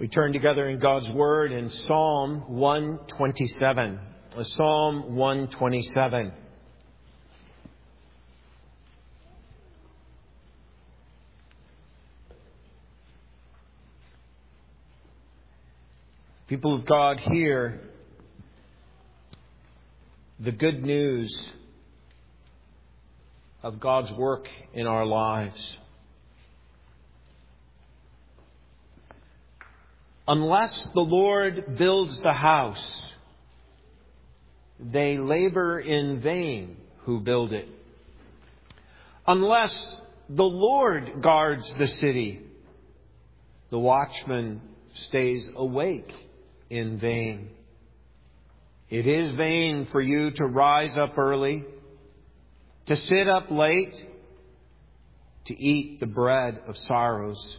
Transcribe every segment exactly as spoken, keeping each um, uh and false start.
We turn together in God's Word in Psalm one twenty-seven. Psalm one twenty-seven. People of God, hear the good news of God's work in our lives. Unless the Lord builds the house, they labor in vain who build it. Unless the Lord guards the city, the watchman stays awake in vain. It is vain for you to rise up early, to sit up late, to eat the bread of sorrows.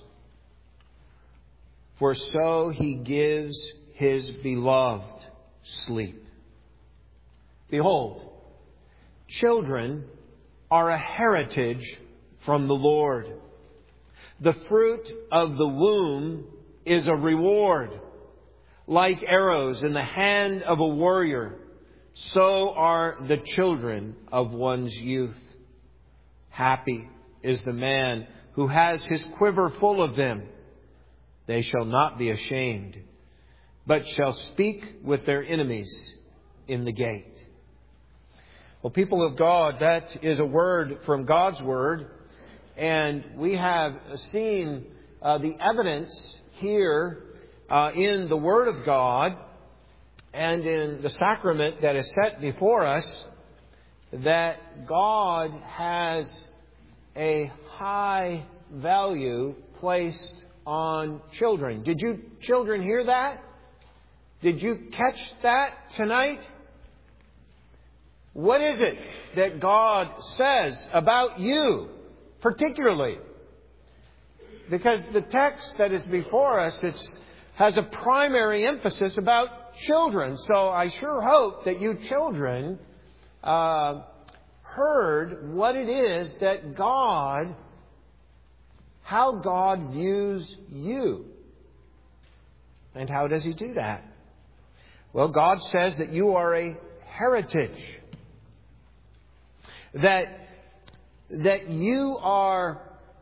For so he gives his beloved sleep. Behold, children are a heritage from the Lord. The fruit of the womb is a reward. Like arrows in the hand of a warrior, so are the children of one's youth. Happy is the man who has his quiver full of them. They shall not be ashamed, but shall speak with their enemies in the gate. Well, people of God, that is a word from God's Word. And we have seen uh, the evidence here uh, in the Word of God and in the sacrament that is set before us that God has a high value placed on children. Did you children hear that? Did you catch that tonight? What is it that God says about you, particularly? Because the text that is before us it's, has a primary emphasis about children. So I sure hope that you children uh, heard what it is that God How God views you. And how does He do that? Well, God says that you are a heritage. That, that you are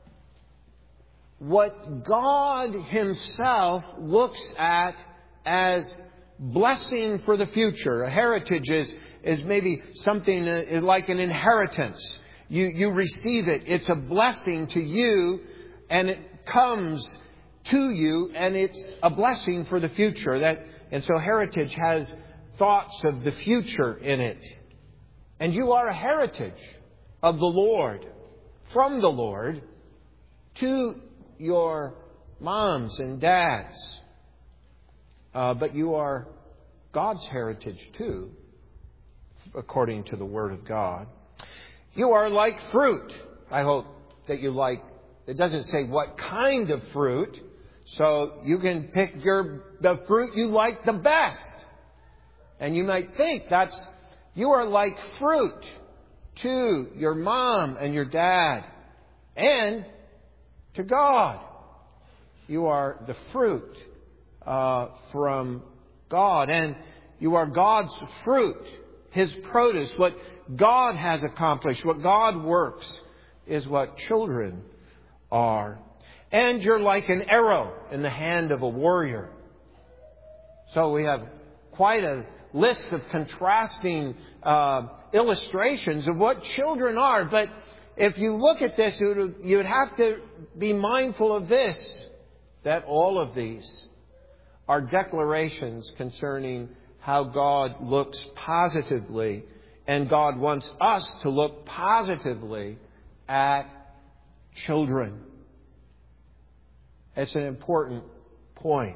what God Himself looks at as blessing for the future. A heritage is, is maybe something like an inheritance. You, you receive it. It's a blessing to you. And it comes to you, and it's a blessing for the future. That, and so heritage has thoughts of the future in it. And you are a heritage of the Lord, from the Lord, to your moms and dads. Uh, but you are God's heritage too, according to the Word of God. You are like fruit. I hope that you like. It doesn't say what kind of fruit, so you can pick your the fruit you like the best. And you might think that's you are like fruit to your mom and your dad and to God. You are the fruit uh, from God, and you are God's fruit, His produce. What God has accomplished, what God works, is what children are. And you're like an arrow in the hand of a warrior. So we have quite a list of contrasting uh, illustrations of what children are. But if you look at this, you would have to be mindful of this, that all of these are declarations concerning how God looks positively, and God wants us to look positively at children. It's an important point.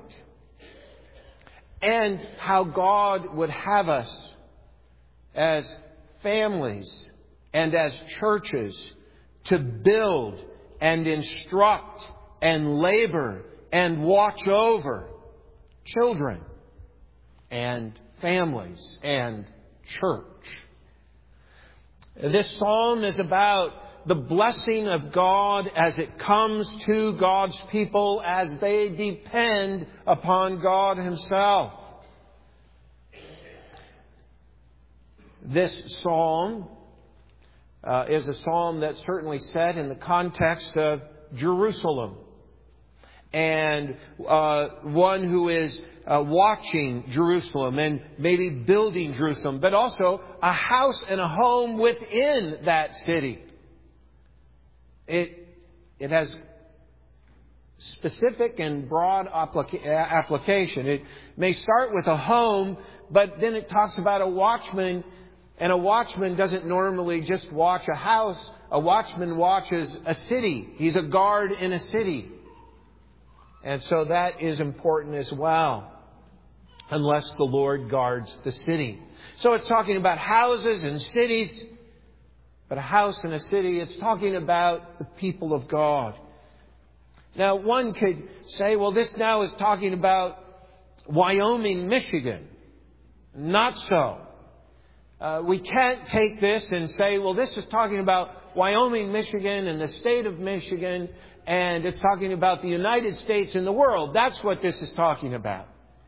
And how God would have us as families and as churches to build and instruct and labor and watch over children and families and church. This psalm is about the blessing of God as it comes to God's people as they depend upon God Himself. This psalm uh, is a psalm that's certainly set in the context of Jerusalem. And uh, one who is uh, watching Jerusalem and maybe building Jerusalem, but also a house and a home within that city. It, it has specific and broad applica- application. It may start with a home, but then it talks about a watchman. And a watchman doesn't normally just watch a house. A watchman watches a city. He's a guard in a city. And so that is important as well, unless the Lord guards the city. So it's talking about houses and cities, but a house and a city, it's talking about the people of God. Now, one could say, well, this now is talking about Wyoming, Michigan. Not so. Uh, we can't take this and say, well, this is talking about Wyoming, Michigan and the state of Michigan, and it's talking about the United States and the world. That's what this is talking about.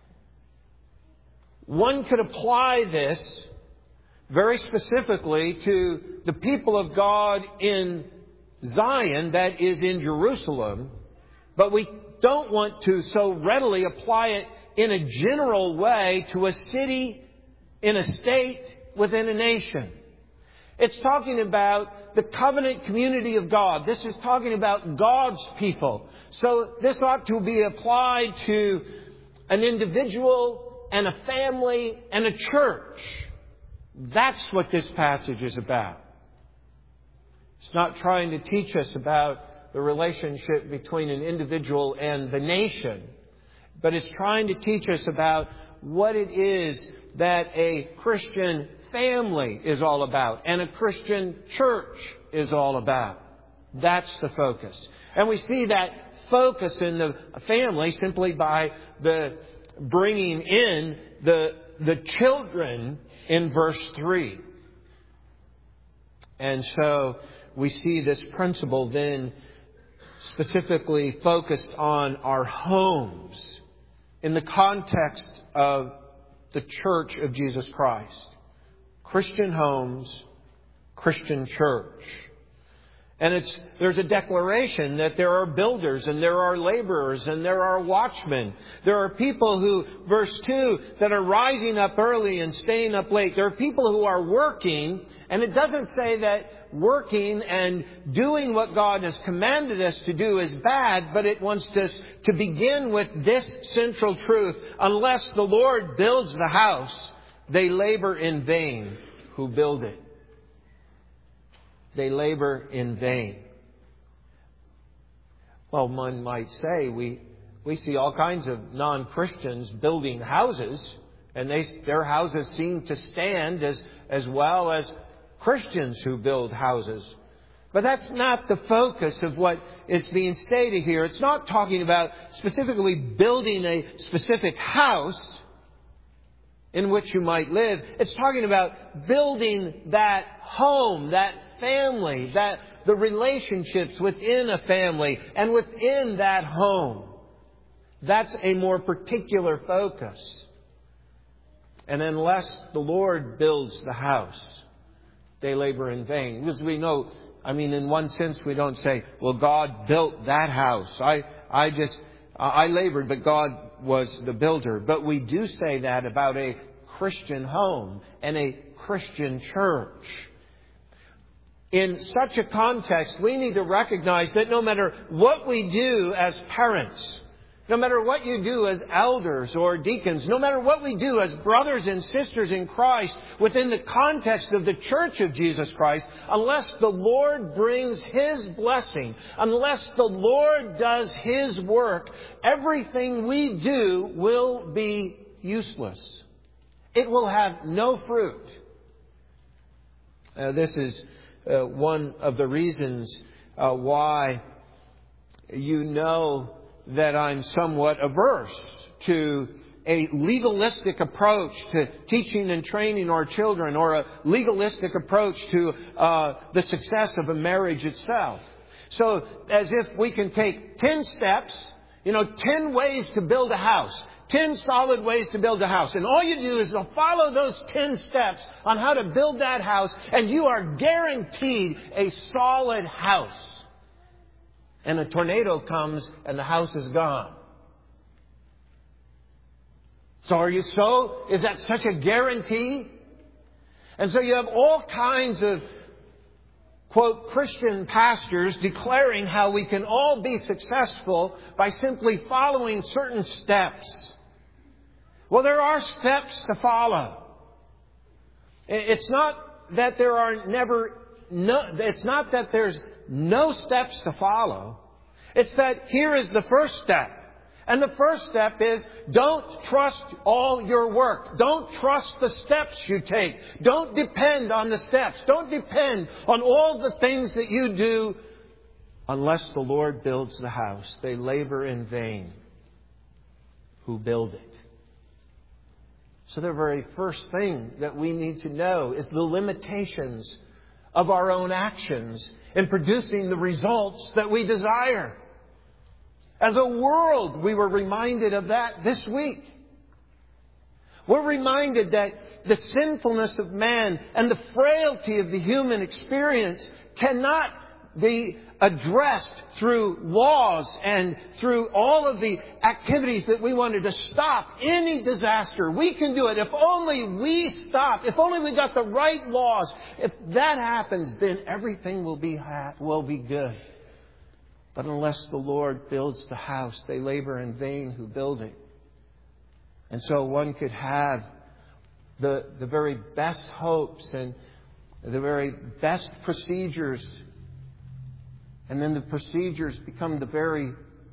One could apply this very specifically to the people of God in Zion, that is in Jerusalem, but we don't want to so readily apply it in a general way to a city, in a state, within a nation. It's talking about the covenant community of God. This is talking about God's people. So this ought to be applied to an individual and a family and a church. That's what this passage is about. It's not trying to teach us about the relationship between an individual and the nation, but it's trying to teach us about what it is that a Christian family is all about and a Christian church is all about. That's the focus. And we see that focus in the family simply by the bringing in the, the children in verse three. And so we see this principle then specifically focused on our homes in the context of the church of Jesus Christ. Christian homes, Christian church. And it's, there's a declaration that there are builders and there are laborers and there are watchmen. There are people who, verse two, that are rising up early and staying up late. There are people who are working, and it doesn't say that working and doing what God has commanded us to do is bad, but it wants us to begin with this central truth. Unless the Lord builds the house, they labor in vain who build it. They labor in vain. Well, one might say we we see all kinds of non-Christians building houses, and they, their houses seem to stand as, as well as Christians who build houses. But that's not the focus of what is being stated here. It's not talking about specifically building a specific house in which you might live. It's talking about building that home, that family, that the relationships within a family and within that home. That's a more particular focus. And unless the Lord builds the house, they labor in vain. Because we know, I mean, in one sense, we don't say, well, God built that house. I, I just, I labored, but God was the builder. But we do say that about a Christian home and a Christian church. In such a context, we need to recognize that no matter what we do as parents, no matter what you do as elders or deacons, no matter what we do as brothers and sisters in Christ within the context of the church of Jesus Christ, unless the Lord brings His blessing, unless the Lord does His work, everything we do will be useless. It will have no fruit. Uh, this is uh, one of the reasons uh, why you know that I'm somewhat averse to a legalistic approach to teaching and training our children, or a legalistic approach to uh, the success of a marriage itself. So as if we can take ten steps, you know, ten ways to build a house. ten solid ways to build a house. And all you do is follow those ten steps on how to build that house, and you are guaranteed a solid house. And a tornado comes and the house is gone. So are you so? Is that such a guarantee? And so you have all kinds of, quote, Christian pastors declaring how we can all be successful by simply following certain steps. Well, there are steps to follow. It's not that there are never, no, it's not that there's no steps to follow. It's that here is the first step. And the first step is, don't trust all your work. Don't trust the steps you take. Don't depend on the steps. Don't depend on all the things that you do unless the Lord builds the house. They labor in vain who build it. So the very first thing that we need to know is the limitations of our own actions in producing the results that we desire. As a world, we were reminded of that this week. We're reminded that the sinfulness of man and the frailty of the human experience cannot be addressed through laws and through all of the activities that we wanted to stop any disaster. We can do it if only we stop. If only we got the right laws. If that happens, then everything will be ha- will be good. But unless the Lord builds the house, they labor in vain who build it. And so one could have the, the very best hopes and the very best procedures. And then the procedures become the very,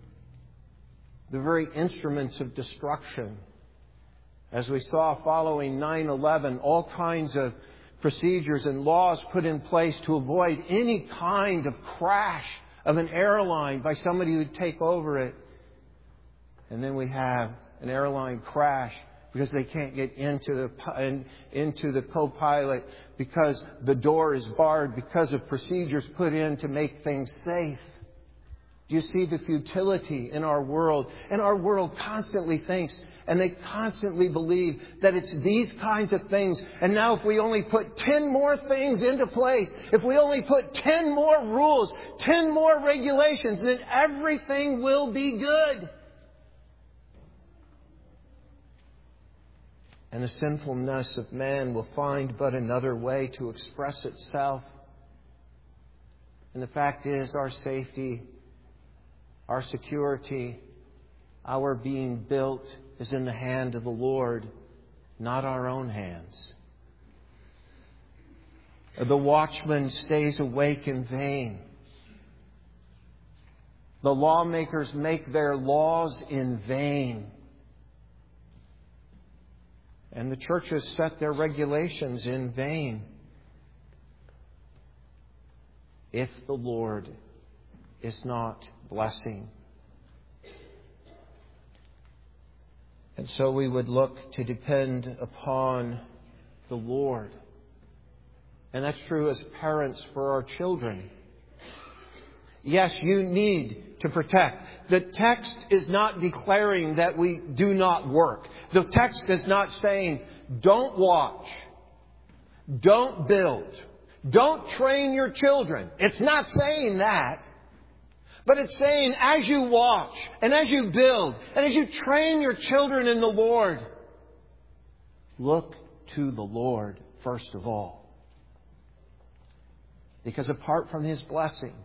the very instruments of destruction. As we saw following nine eleven, all kinds of procedures and laws put in place to avoid any kind of crash of an airline by somebody who'd take over it. And then we have an airline crash because they can't get into the into the co-pilot because the door is barred because of procedures put in to make things safe. Do you see the futility in our world? And our world constantly thinks, and they constantly believe that it's these kinds of things. And now if we only put ten more things into place, if we only put ten more rules, ten more regulations, then everything will be good. And the sinfulness of man will find but another way to express itself. And the fact is, our safety, our security, our being built is in the hand of the Lord, not our own hands. The watchman stays awake in vain. The lawmakers make their laws in vain. And the churches set their regulations in vain. If the Lord is not blessing. And so we would look to depend upon the Lord. And that's true as parents for our children. Yes, you need to protect. The text is not declaring that we do not work. The text is not saying, don't watch, don't build, don't train your children. It's not saying that. But it's saying, as you watch, and as you build, and as you train your children in the Lord, look to the Lord first of all. Because apart from His blessing,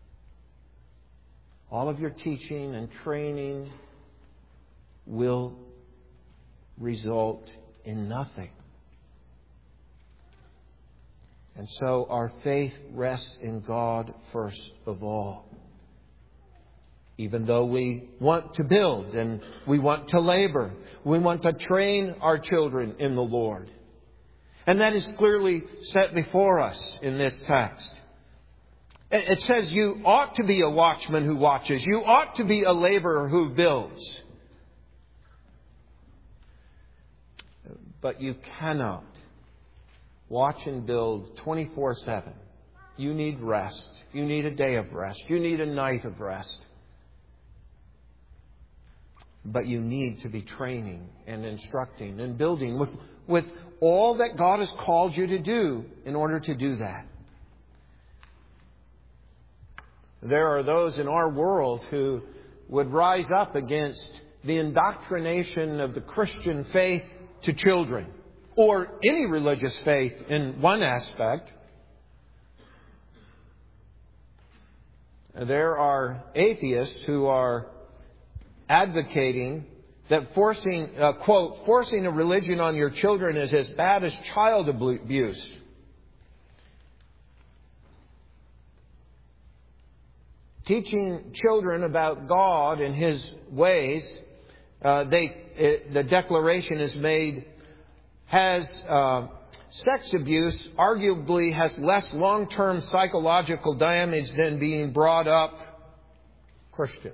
all of your teaching and training will result in nothing. And so our faith rests in God first of all. Even though we want to build and we want to labor, we want to train our children in the Lord. And that is clearly set before us in this text. It says you ought to be a watchman who watches. You ought to be a laborer who builds. But you cannot watch and build twenty-four seven. You need rest. You need a day of rest. You need a night of rest. But you need to be training and instructing and building with, with all that God has called you to do in order to do that. There are those in our world who would rise up against the indoctrination of the Christian faith to children, or any religious faith in one aspect. There are atheists who are advocating that forcing, uh, quote, forcing a religion on your children is as bad as child abuse. Teaching children about God and His ways, uh, they it, the declaration is made, has uh, sex abuse arguably has less long-term psychological damage than being brought up Christian.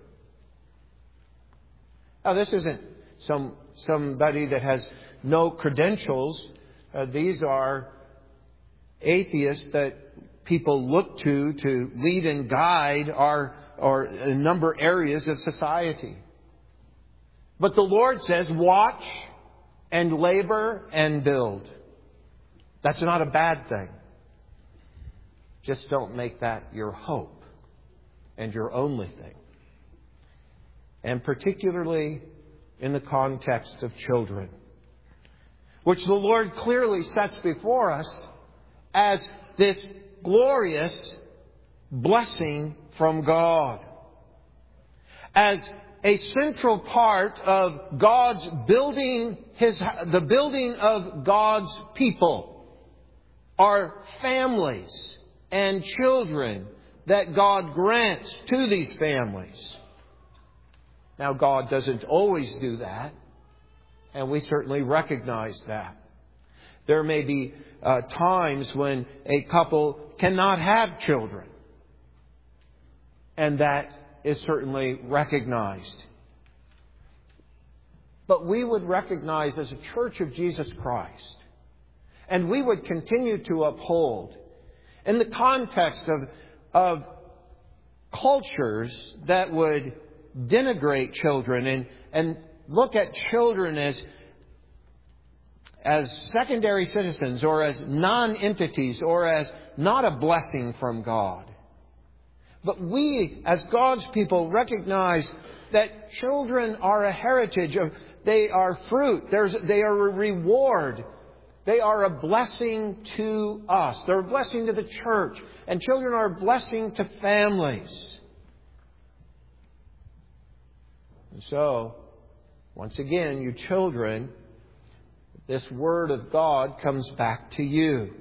Now, this isn't some somebody that has no credentials. Uh, these are atheists that people look to to lead and guide our, our a number of areas of society. But the Lord says, watch and labor and build. That's not a bad thing. Just don't make that your hope and your only thing. And particularly in the context of children, which the Lord clearly sets before us as this glorious blessing from God, as a central part of God's building, His the building of God's people are families and children that God grants to these families. Now, God doesn't always do that, and we certainly recognize that. There may be uh, times when a couple cannot have children, and that is certainly recognized. But we would recognize as a Church of Jesus Christ, and we would continue to uphold, in the context of, of cultures that would denigrate children and, and look at children as, as secondary citizens or as non-entities or as not a blessing from God. But we, as God's people, recognize that children are a heritage of, they are fruit. There's, they are a reward. They are a blessing to us. They're a blessing to the church. And children are a blessing to families. And so, once again, you children, this Word of God comes back to you.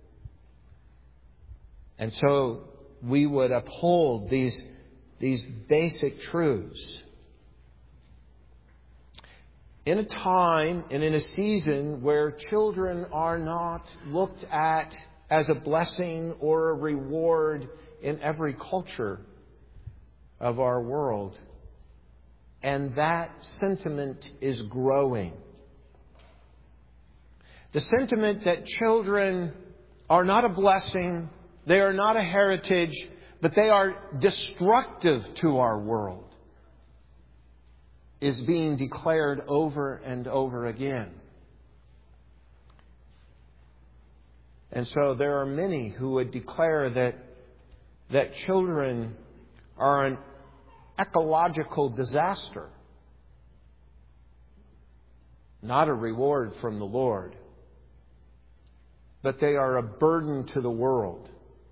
And so, we would uphold these, these basic truths. In a time and in a season where children are not looked at as a blessing or a reward in every culture of our world. And that sentiment is growing. The sentiment that children are not a blessing, they are not a heritage, but they are destructive to our world, is being declared over and over again. And so there are many who would declare that, that children are an ecological disaster, not a reward from the Lord, but they are a burden to the world,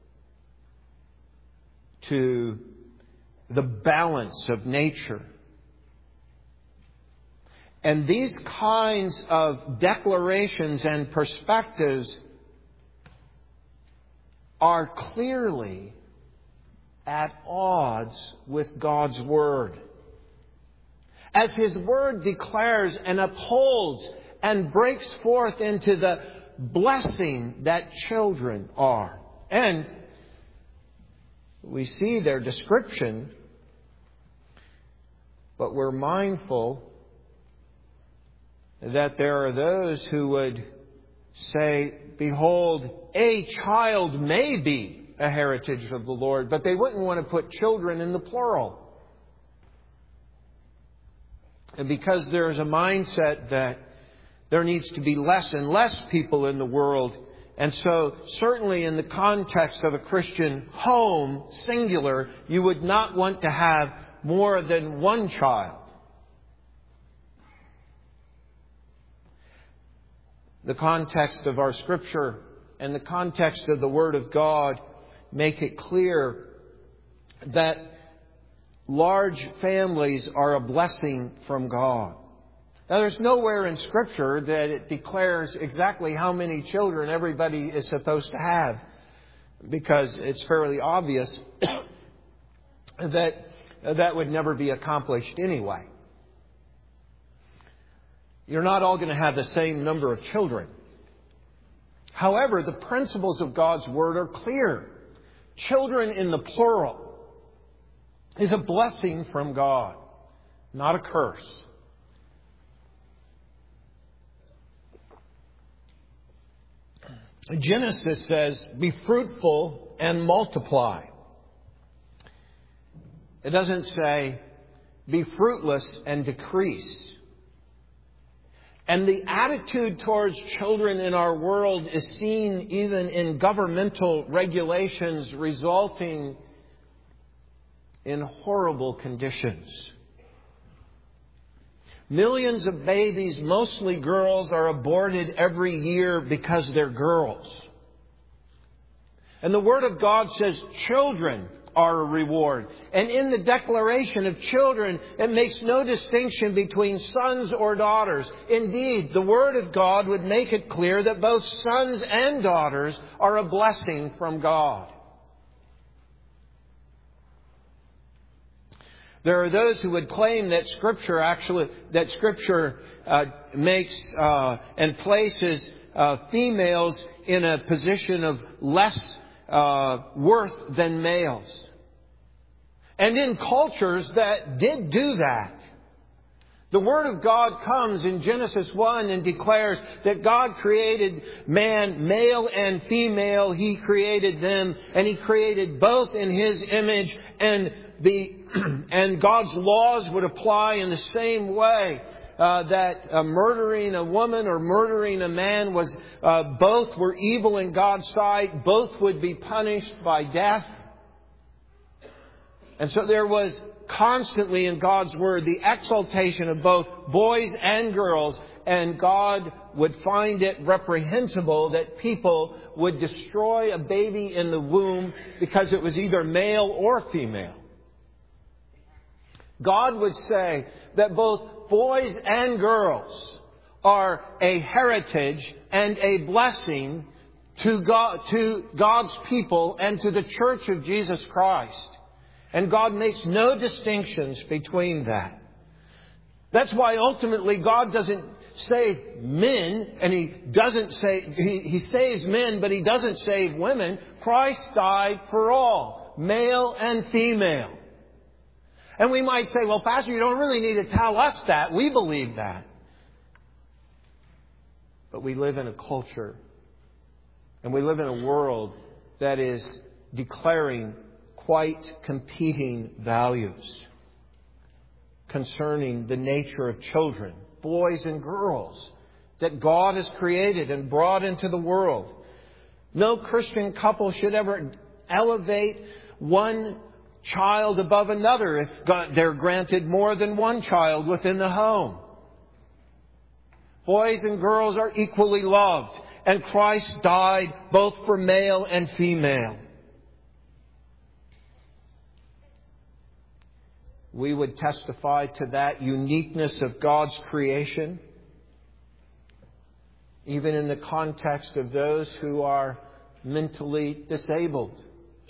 to the balance of nature. And these kinds of declarations and perspectives are clearly at odds with God's Word. As His Word declares and upholds and breaks forth into the blessing that children are. And we see their description, but we're mindful that there are those who would say, behold, a child may be a heritage of the Lord, but they wouldn't want to put children in the plural. And because there is a mindset that there needs to be less and less people in the world, and so certainly in the context of a Christian home, singular, you would not want to have more than one child. The context of our Scripture and the context of the Word of God make it clear that large families are a blessing from God. Now, there's nowhere in Scripture that it declares exactly how many children everybody is supposed to have, because it's fairly obvious that that would never be accomplished anyway. You're not all going to have the same number of children. However, the principles of God's Word are clear. Children in the plural is a blessing from God, not a curse. Genesis says, be fruitful and multiply. It doesn't say, be fruitless and decrease. And the attitude towards children in our world is seen even in governmental regulations resulting in horrible conditions. Millions of babies, mostly girls, are aborted every year because they're girls. And the Word of God says children are a reward. And in the declaration of children, it makes no distinction between sons or daughters. Indeed, the Word of God would make it clear that both sons and daughters are a blessing from God. There are those who would claim that Scripture actually, that Scripture uh, makes uh, and places uh, females in a position of less uh, worth than males. And in cultures that did do that, the Word of God comes in Genesis one and declares that God created man, male and female. He created them, and He created both in His image, and the and God's laws would apply in the same way. Uh, that uh, murdering a woman or murdering a man was uh, both were evil in God's sight. Both would be punished by death. And so there was constantly in God's Word the exaltation of both boys and girls. And God would find it reprehensible that people would destroy a baby in the womb because it was either male or female. God would say that both boys and girls are a heritage and a blessing to God, to God's people and to the Church of Jesus Christ. And God makes no distinctions between that. That's why ultimately God doesn't save men, and He doesn't say, He, he saves men, but He doesn't save women. Christ died for all, male and female. And we might say, well, Pastor, you don't really need to tell us that. We believe that. But we live in a culture, and we live in a world that is declaring quite competing values concerning the nature of children, boys and girls, that God has created and brought into the world. No Christian couple should ever elevate one child above another if God, they're granted more than one child within the home. Boys and girls are equally loved, and Christ died both for male and female. We would testify to that uniqueness of God's creation, even in the context of those who are mentally disabled.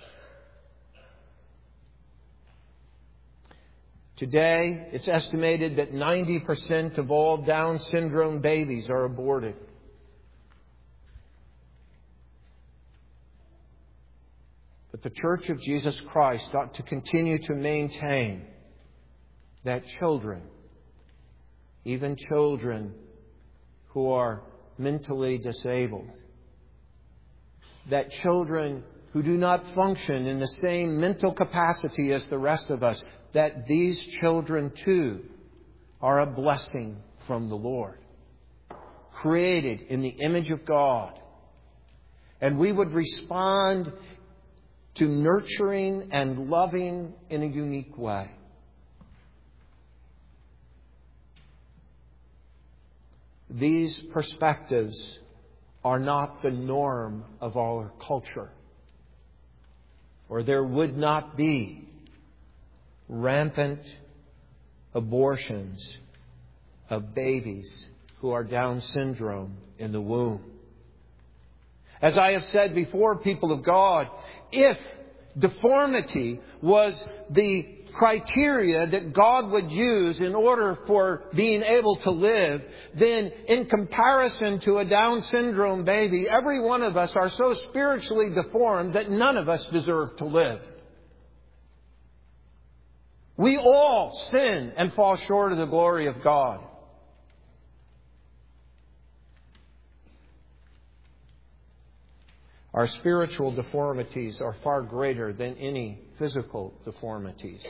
Today, it's estimated that ninety percent of all Down syndrome babies are aborted. But the Church of Jesus Christ ought to continue to maintain that children, even children who are mentally disabled. That children who do not function in the same mental capacity as the rest of us, that these children too are a blessing from the Lord, created in the image of God. And we would respond to nurturing and loving in a unique way. These perspectives are not the norm of our culture, or there would not be rampant abortions of babies who are Down syndrome in the womb. As I have said before, people of God, if deformity was the criteria that God would use in order for being able to live, then in comparison to a Down syndrome baby, every one of us are so spiritually deformed that none of us deserve to live. We all sin and fall short of the glory of God. Our spiritual deformities are far greater than any physical deformities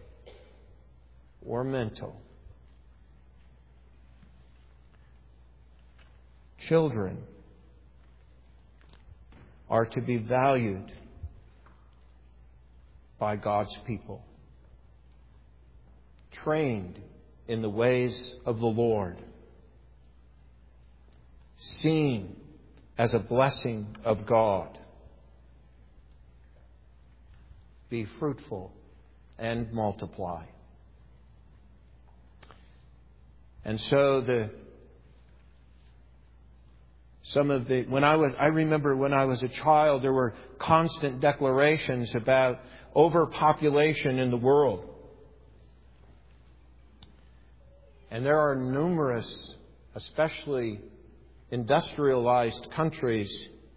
or mental. Children are to be valued by God's people, trained in the ways of the Lord, seen as a blessing of God. Be fruitful and multiply. And so the some of the when I was I remember when I was a child, there were constant declarations about overpopulation in the world. And there are numerous, especially industrialized countries,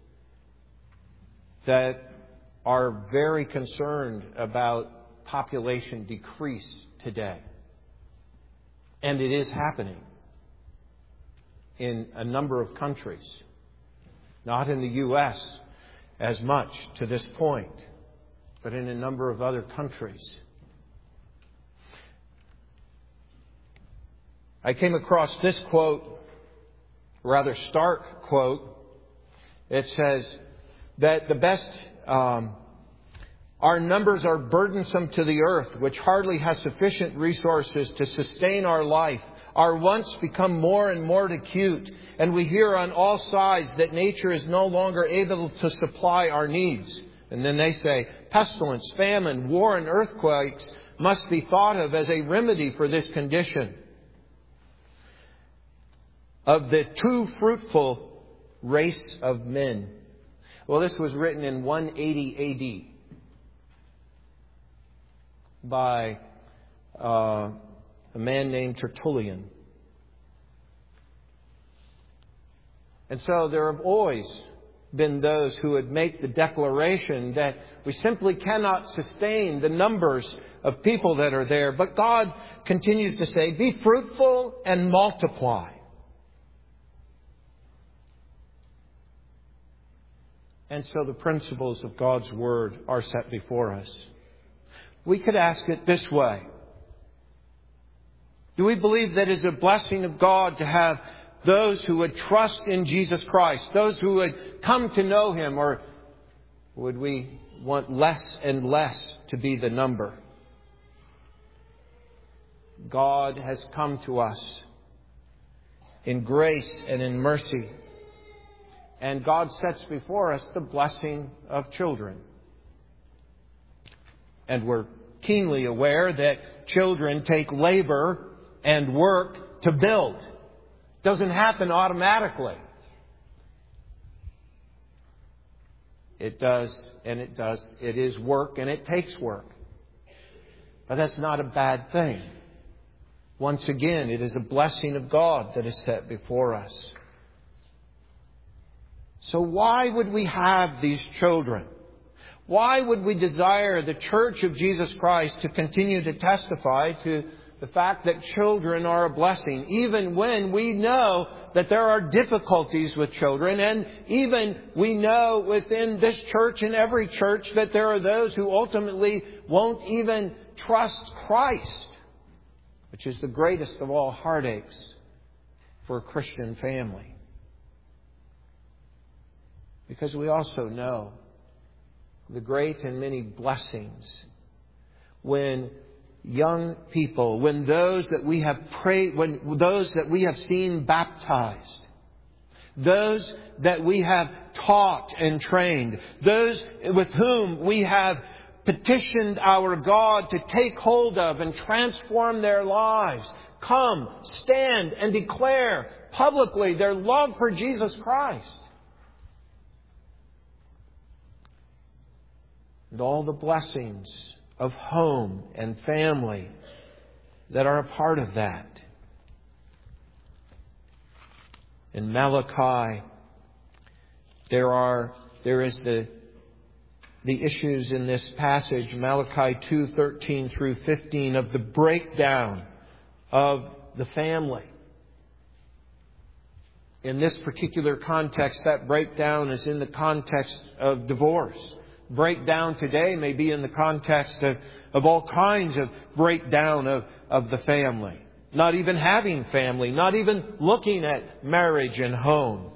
that are very concerned about population decrease today. And it is happening in a number of countries. Not in the U S as much to this point, but in a number of other countries. I came across this quote, rather stark quote. It says that the best, um, our numbers are burdensome to the earth, which hardly has sufficient resources to sustain our life. Our wants become more and more acute, and we hear on all sides that nature is no longer able to supply our needs. And then they say, pestilence, famine, war, and earthquakes must be thought of as a remedy for this condition. Of the too fruitful race of men. Well, this was written in one eighty A D by uh, a man named Tertullian. And so there have always been those who would make the declaration that we simply cannot sustain the numbers of people that are there. But God continues to say, be fruitful and multiply. And so the principles of God's Word are set before us. We could ask it this way. Do we believe that it is a blessing of God to have those who would trust in Jesus Christ, those who would come to know Him, or would we want less and less to be the number? God has come to us in grace and in mercy. And God sets before us the blessing of children. And we're keenly aware that children take labor and work to build. It doesn't happen automatically. It does, and it does. It is work, and it takes work. But that's not a bad thing. Once again, it is a blessing of God that is set before us. So why would we have these children? Why would we desire the Church of Jesus Christ to continue to testify to the fact that children are a blessing, even when we know that there are difficulties with children, and even we know within this church and every church that there are those who ultimately won't even trust Christ, which is the greatest of all heartaches for a Christian family. Because we also know the great and many blessings when young people, when those that we have prayed, when those that we have seen baptized, those that we have taught and trained, those with whom we have petitioned our God to take hold of and transform their lives, come, stand and declare publicly their love for Jesus Christ. And all the blessings of home and family that are a part of that. In Malachi, there are there is the the issues in this passage, Malachi two thirteen through fifteen, of the breakdown of the family. In this particular context, that breakdown is in the context of divorce. Breakdown today may be in the context of, of all kinds of breakdown of, of the family. Not even having family, not even looking at marriage and home.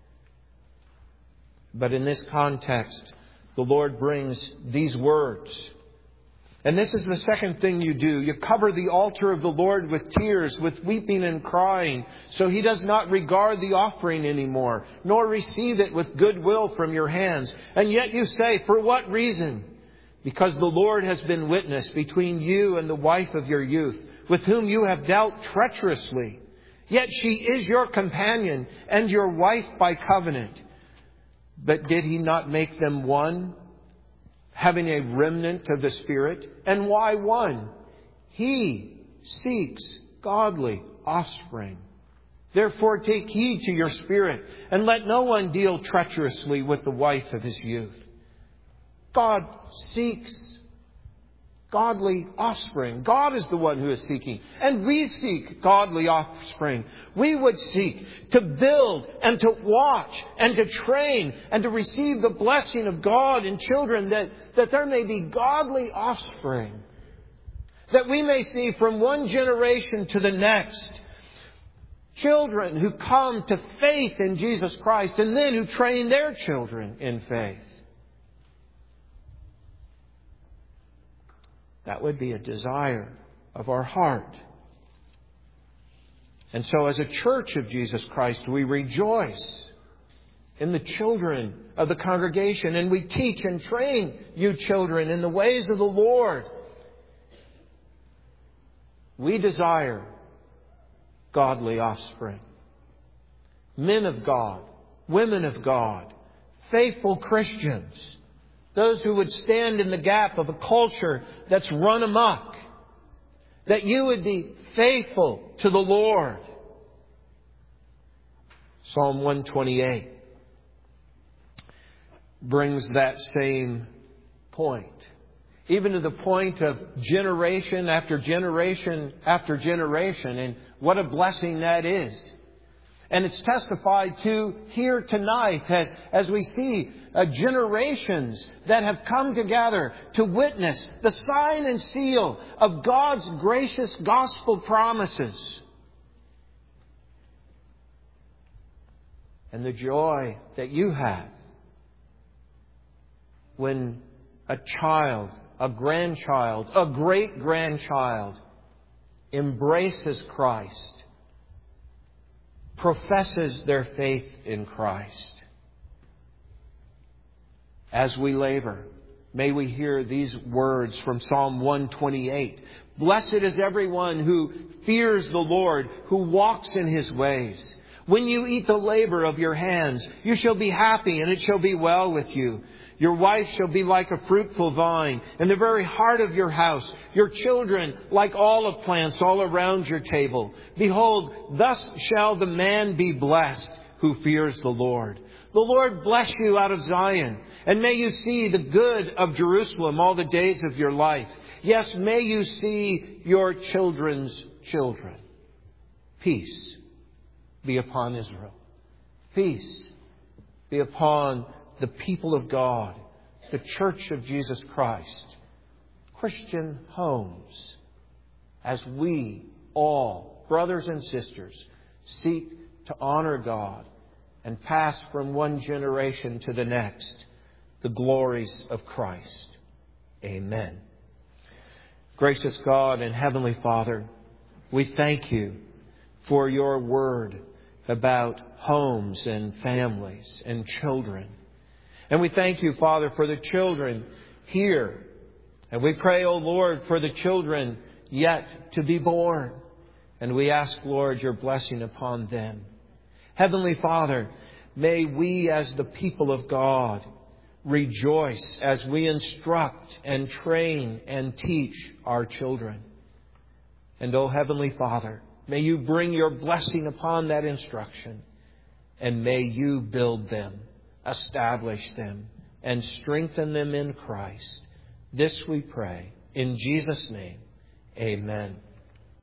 But in this context, the Lord brings these words. And this is the second thing you do. You cover the altar of the Lord with tears, with weeping and crying, so He does not regard the offering anymore, nor receive it with goodwill from your hands. And yet you say, for what reason? Because the Lord has been witness between you and the wife of your youth, with whom you have dealt treacherously. Yet she is your companion and your wife by covenant. But did He not make them one, having a remnant of the Spirit? And why one? He seeks godly offspring. Therefore take heed to your spirit, and let no one deal treacherously with the wife of his youth. God seeks godly offspring. God is the one who is seeking. And we seek godly offspring. We would seek to build and to watch and to train and to receive the blessing of God in children, that, that there may be godly offspring. That we may see from one generation to the next children who come to faith in Jesus Christ, and then who train their children in faith. That would be a desire of our heart. And so as a church of Jesus Christ, we rejoice in the children of the congregation, and we teach and train you children in the ways of the Lord. We desire godly offspring. Men of God, women of God, faithful Christians. Those who would stand in the gap of a culture that's run amok. That you would be faithful to the Lord. Psalm one twenty-eight brings that same point. Even to the point of generation after generation after generation. And what a blessing that is. And it's testified to here tonight as, as we see uh, generations that have come together to witness the sign and seal of God's gracious gospel promises. And the joy that you have when a child, a grandchild, a great-grandchild embraces Christ, professes their faith in Christ. As we labor, may we hear these words from Psalm one twenty-eight. Blessed is everyone who fears the Lord, who walks in His ways. When you eat the labor of your hands, you shall be happy, and it shall be well with you. Your wife shall be like a fruitful vine in the very heart of your house. Your children like olive plants all around your table. Behold, thus shall the man be blessed who fears the Lord. The Lord bless you out of Zion, and may you see the good of Jerusalem all the days of your life. Yes, may you see your children's children. Peace be upon Israel. Peace be upon the people of God, the Church of Jesus Christ, Christian homes, as we all, brothers and sisters, seek to honor God and pass from one generation to the next the glories of Christ. Amen. Gracious God and Heavenly Father, we thank you for your word about homes and families and children. And we thank you, Father, for the children here. And we pray, O Lord, for the children yet to be born. And we ask, Lord, your blessing upon them. Heavenly Father, may we as the people of God rejoice as we instruct and train and teach our children. And, O Heavenly Father, may you bring your blessing upon that instruction, and may you build them, establish them, and strengthen them in Christ. This we pray in Jesus' name. Amen.